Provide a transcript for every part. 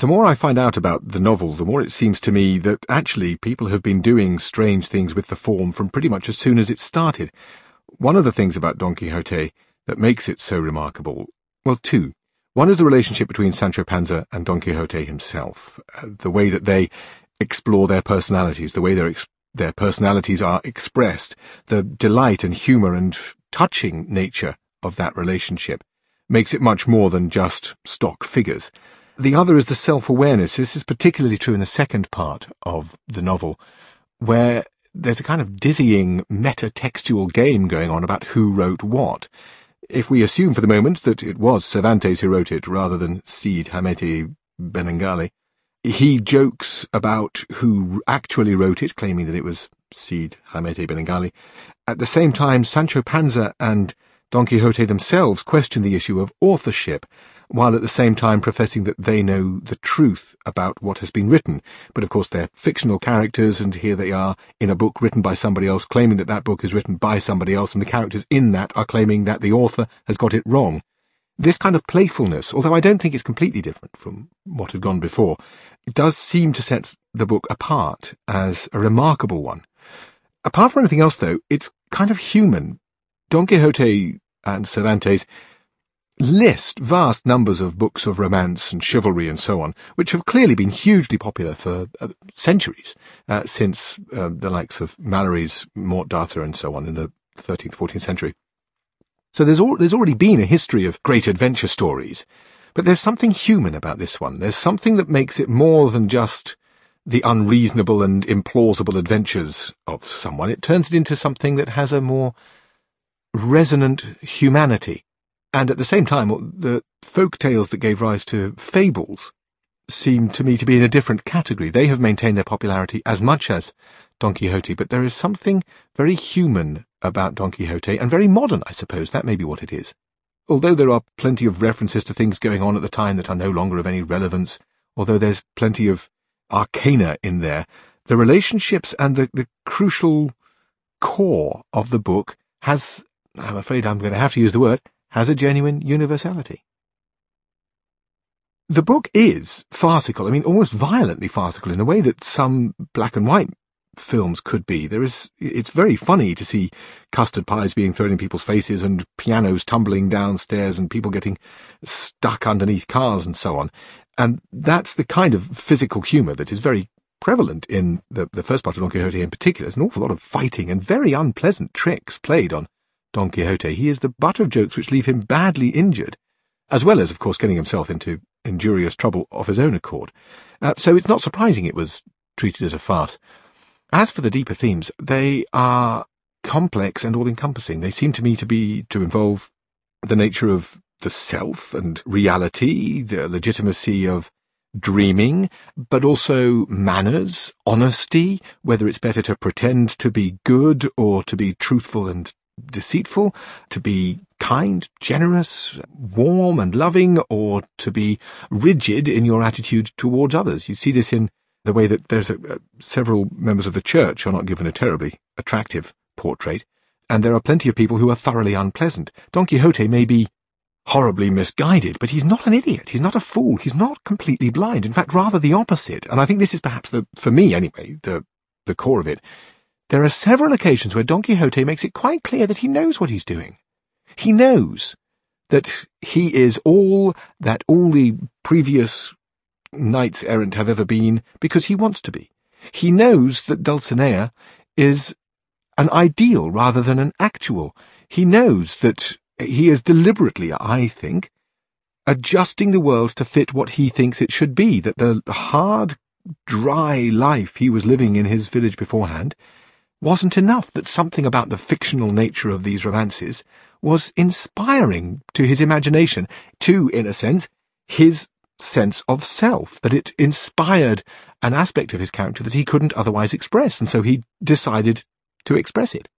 The more I find out about the novel, the more it seems to me that actually people have been doing strange things with the form from pretty much as soon as it started. One of the things about Don Quixote that makes it so remarkable, well, two. One is the relationship between Sancho Panza and Don Quixote himself, the way that they explore their personalities, the way their personalities are expressed, the delight and humour and touching nature of that relationship makes it much more than just stock figures. The other is the self-awareness. This is particularly true in the second part of the novel, where there's a kind of dizzying meta-textual game going on about who wrote what. If we assume for the moment that it was Cervantes who wrote it rather than Cide Hamete Benengeli, he jokes about who actually wrote it, claiming that it was Cide Hamete Benengeli. At the same time, Sancho Panza and Don Quixote themselves question the issue of authorship, while at the same time professing that they know the truth about what has been written. But of course they're fictional characters, and here they are in a book written by somebody else, claiming that that book is written by somebody else, and the characters in that are claiming that the author has got it wrong. This kind of playfulness, although I don't think it's completely different from what had gone before, does seem to set the book apart as a remarkable one. Apart from anything else, though, it's kind of human. Don Quixote and Cervantes list vast numbers of books of romance and chivalry and so on, which have clearly been hugely popular for centuries, since the likes of Malory's Morte d'Arthur and so on in the 13th, 14th century. So there's already been a history of great adventure stories, but there's something human about this one. There's something that makes it more than just the unreasonable and implausible adventures of someone. It turns it into something that has a more resonant humanity. And at the same time, the folk tales that gave rise to fables seem to me to be in a different category. They have maintained their popularity as much as Don Quixote, but there is something very human about Don Quixote, and very modern, I suppose. That may be what it is. Although there are plenty of references to things going on at the time that are no longer of any relevance, although there's plenty of arcana in there, the relationships and the crucial core of the book has, I'm afraid I'm going to have to use the word, has a genuine universality. The book is farcical, almost violently farcical in a way that some black and white films could be. It's very funny to see custard pies being thrown in people's faces and pianos tumbling downstairs and people getting stuck underneath cars and so on. And that's the kind of physical humour that is very prevalent in the first part of Don Quixote in particular. There's an awful lot of fighting and very unpleasant tricks played on Don Quixote. He is the butt of jokes which leave him badly injured, as well as, of course, getting himself into injurious trouble of his own accord. So it's not surprising it was treated as a farce. As for the deeper themes, they are complex and all-encompassing. They seem to me to involve the nature of the self and reality, the legitimacy of dreaming, but also manners, honesty, whether it's better to pretend to be good or to be truthful and deceitful, to be kind, generous, warm and loving, or to be rigid in your attitude towards others. You see this in the way that there's several members of the church are not given a terribly attractive portrait, and there are plenty of people who are thoroughly unpleasant. Don Quixote may be horribly misguided, but he's not an idiot. He's not a fool. He's not completely blind. In fact, rather the opposite. And I think this is perhaps, for me anyway, the core of it. There are several occasions where Don Quixote makes it quite clear that he knows what he's doing. He knows that he is all that all the previous knights-errant have ever been because he wants to be. He knows that Dulcinea is an ideal rather than an actual. He knows that he is deliberately, I think, adjusting the world to fit what he thinks it should be, that the hard, dry life he was living in his village beforehand wasn't enough, that something about the fictional nature of these romances was inspiring to his imagination, to, in a sense, his sense of self, that it inspired an aspect of his character that he couldn't otherwise express, and so he decided to express it.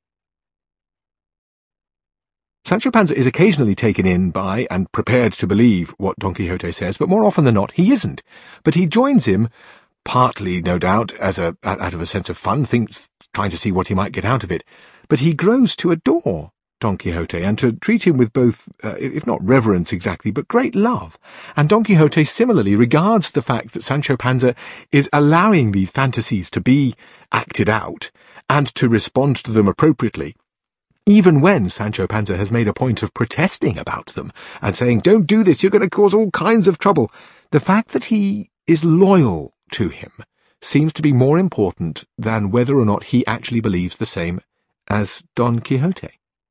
Sancho Panza is occasionally taken in by and prepared to believe what Don Quixote says, but more often than not he isn't. But he joins him, partly, no doubt, out of a sense of fun, trying to see what he might get out of it. But he grows to adore Don Quixote and to treat him with both, if not reverence exactly, but great love. And Don Quixote similarly regards the fact that Sancho Panza is allowing these fantasies to be acted out and to respond to them appropriately, even when Sancho Panza has made a point of protesting about them and saying, "Don't do this, you're going to cause all kinds of trouble." The fact that he is loyal to him seems to be more important than whether or not he actually believes the same as Don Quixote.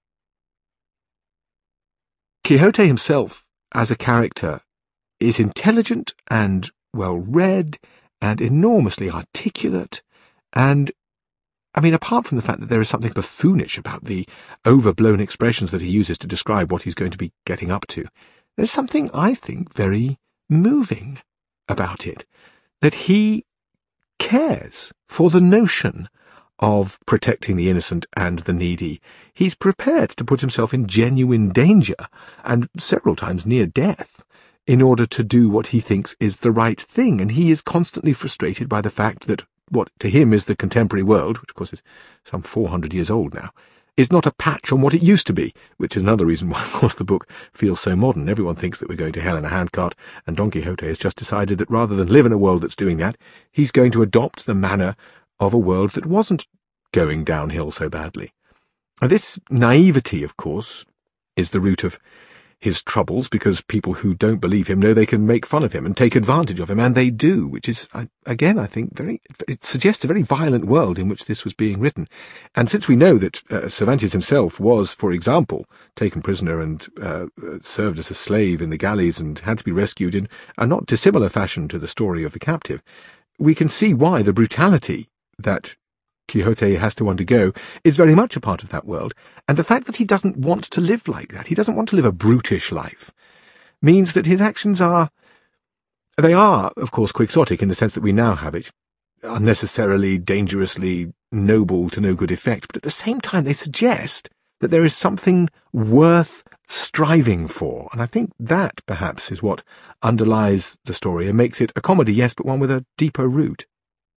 Quixote himself, as a character, is intelligent and well-read and enormously articulate, and, apart from the fact that there is something buffoonish about the overblown expressions that he uses to describe what he's going to be getting up to, there's something, I think, very moving about it, that he cares for the notion of protecting the innocent and the needy. He's prepared to put himself in genuine danger, and several times near death, in order to do what he thinks is the right thing, and he is constantly frustrated by the fact that what to him is the contemporary world, which of course is some 400 years old now, is not a patch on what it used to be, which is another reason why, of course, the book feels so modern. Everyone thinks that we're going to hell in a handcart, and Don Quixote has just decided that rather than live in a world that's doing that, he's going to adopt the manner of a world that wasn't going downhill so badly. And this naivety, of course, is the root of his troubles, because people who don't believe him know they can make fun of him and take advantage of him, and they do, which is, again, I think, it suggests a very violent world in which this was being written. And since we know that Cervantes himself was, for example, taken prisoner and served as a slave in the galleys and had to be rescued in a not dissimilar fashion to the story of the captive, we can see why the brutality that Quixote has to undergo is very much a part of that world, and the fact that he doesn't want to live like that, he doesn't want to live a brutish life, means that his actions are, of course, quixotic in the sense that we now have it, unnecessarily, dangerously noble to no good effect, but at the same time they suggest that there is something worth striving for, and I think that perhaps is what underlies the story and makes it a comedy, yes, but one with a deeper root.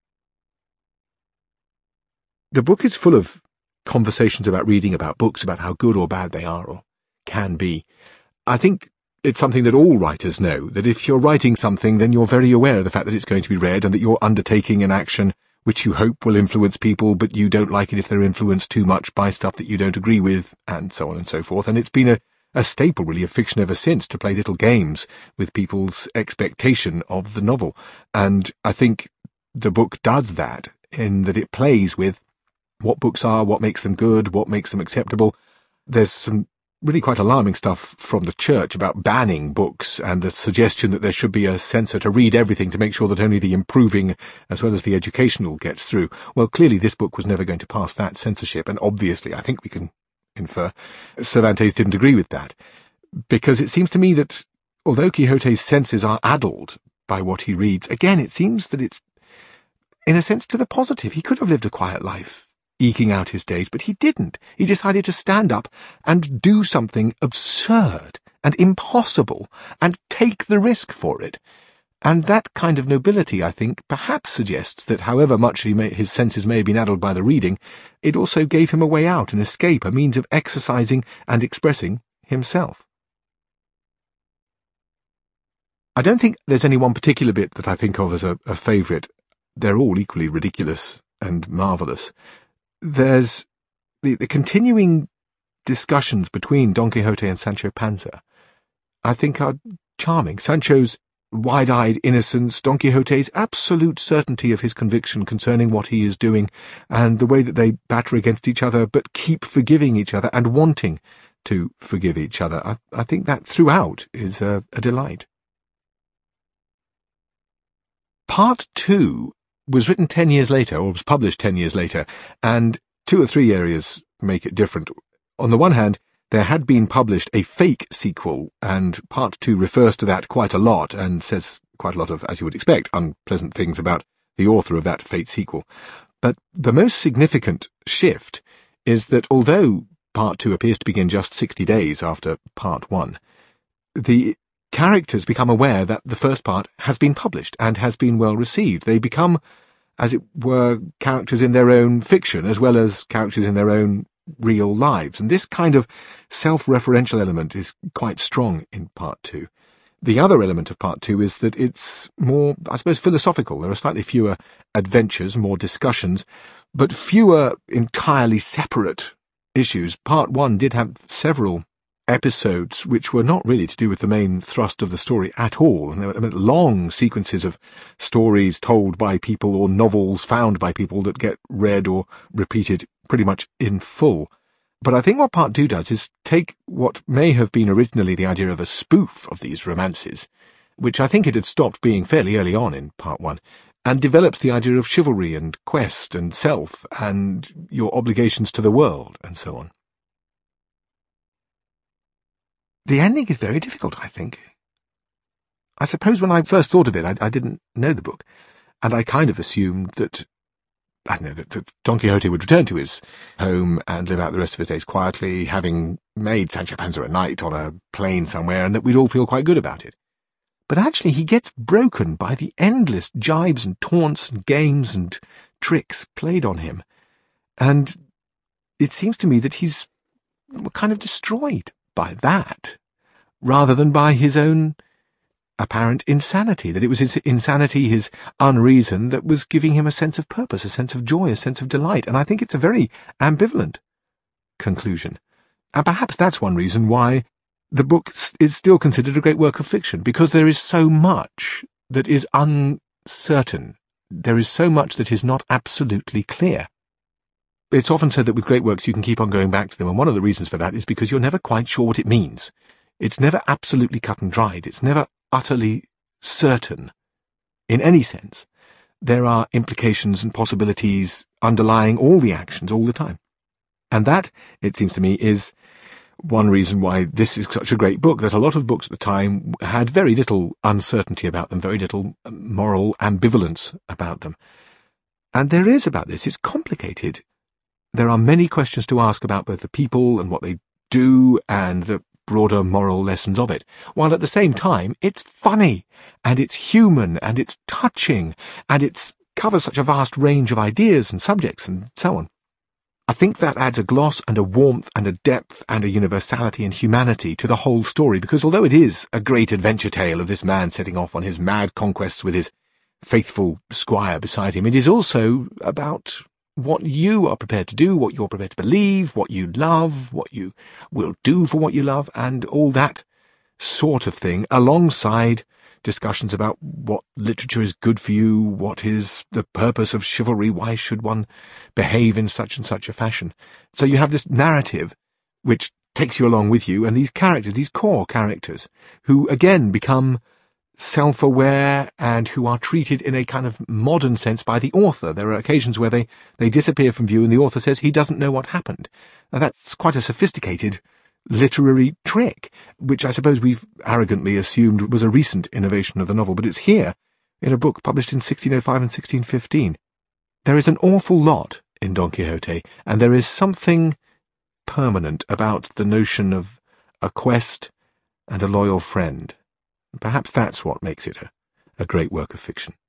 The book is full of conversations about reading, about books, about how good or bad they are or can be. I think it's something that all writers know, that if you're writing something, then you're very aware of the fact that it's going to be read and that you're undertaking an action which you hope will influence people, but you don't like it if they're influenced too much by stuff that you don't agree with, and so on and so forth. And it's been a staple, really, of fiction ever since, to play little games with people's expectation of the novel. And I think the book does that, in that it plays with what books are, what makes them good, what makes them acceptable. There's some really quite alarming stuff from the church about banning books and the suggestion that there should be a censor to read everything to make sure that only the improving as well as the educational gets through. Well, clearly this book was never going to pass that censorship, and obviously I think we can infer Cervantes didn't agree with that, because it seems to me that although Quixote's senses are addled by what he reads, again it seems that it's in a sense to the positive. He could have lived a quiet life, eking out his days, but he didn't. He decided to stand up and do something absurd and impossible and take the risk for it. And that kind of nobility, I think, perhaps suggests that however much his senses may have been addled by the reading, it also gave him a way out, an escape, a means of exercising and expressing himself. I don't think there's any one particular bit that I think of as a favourite. They're all equally ridiculous and marvellous. There's the continuing discussions between Don Quixote and Sancho Panza, I think, are charming. Sancho's wide-eyed innocence, Don Quixote's absolute certainty of his conviction concerning what he is doing, and the way that they batter against each other but keep forgiving each other and wanting to forgive each other. I think that throughout is a delight. Part 2 was written 10 years later, or was published 10 years later, and 2 or 3 areas make it different. On the one hand, there had been published a fake sequel, and Part 2 refers to that quite a lot, and says quite a lot of, as you would expect, unpleasant things about the author of that fake sequel. But the most significant shift is that although Part 2 appears to begin just 60 days after Part 1, the characters become aware that the first part has been published and has been well received. They become, as it were, characters in their own fiction as well as characters in their own real lives. And this kind of self-referential element is quite strong in Part 2. The other element of Part 2 is that it's more, I suppose, philosophical. There are slightly fewer adventures, more discussions, but fewer entirely separate issues. Part 1 did have several episodes which were not really to do with the main thrust of the story at all, and there were long sequences of stories told by people or novels found by people that get read or repeated pretty much in full. But I think what Part 2 does is take what may have been originally the idea of a spoof of these romances, which I think it had stopped being fairly early on in Part 1, and develops the idea of chivalry and quest and self and your obligations to the world and so on. The ending is very difficult, I think. I suppose when I first thought of it, I didn't know the book, and I kind of assumed that, that Don Quixote would return to his home and live out the rest of his days quietly, having made Sancho Panza a knight on a plain somewhere, and that we'd all feel quite good about it. But actually he gets broken by the endless jibes and taunts and games and tricks played on him, and it seems to me that he's kind of destroyed by that, rather than by his own apparent insanity, that it was his insanity, his unreason, that was giving him a sense of purpose, a sense of joy, a sense of delight, and I think it's a very ambivalent conclusion. And perhaps that's one reason why the book is still considered a great work of fiction, because there is so much that is uncertain. There is so much that is not absolutely clear. It's often said that with great works you can keep on going back to them, and one of the reasons for that is because you're never quite sure what it means. It's never absolutely cut and dried. It's never utterly certain in any sense. There are implications and possibilities underlying all the actions all the time. And that, it seems to me, is one reason why this is such a great book, that a lot of books at the time had very little uncertainty about them, very little moral ambivalence about them. And there is about this. It's complicated. There are many questions to ask about both the people and what they do and the broader moral lessons of it, while at the same time it's funny and it's human and it's touching and it covers such a vast range of ideas and subjects and so on. I think that adds a gloss and a warmth and a depth and a universality and humanity to the whole story, because although it is a great adventure tale of this man setting off on his mad conquests with his faithful squire beside him, it is also about what you are prepared to do, what you're prepared to believe, what you love, what you will do for what you love, and all that sort of thing, alongside discussions about what literature is good for you, what is the purpose of chivalry, why should one behave in such and such a fashion. So you have this narrative which takes you along with you, and these characters, these core characters, who again become self-aware and who are treated in a kind of modern sense by the author. There are occasions where they disappear from view and the author says he doesn't know what happened. Now that's quite a sophisticated literary trick, which I suppose we've arrogantly assumed was a recent innovation of the novel, but it's here in a book published in 1605 and 1615. There is an awful lot in Don Quixote, and there is something permanent about the notion of a quest and a loyal friend. Perhaps that's what makes it a great work of fiction.